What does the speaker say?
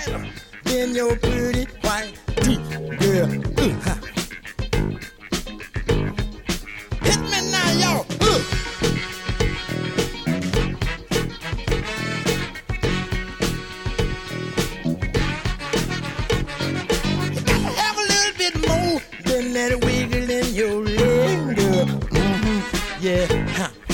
whiter than your pretty white teeth, girl. Ha. Hit me now, y'all. You gotta have a little bit more than that wiggle in your leg, girl. Yeah, ha.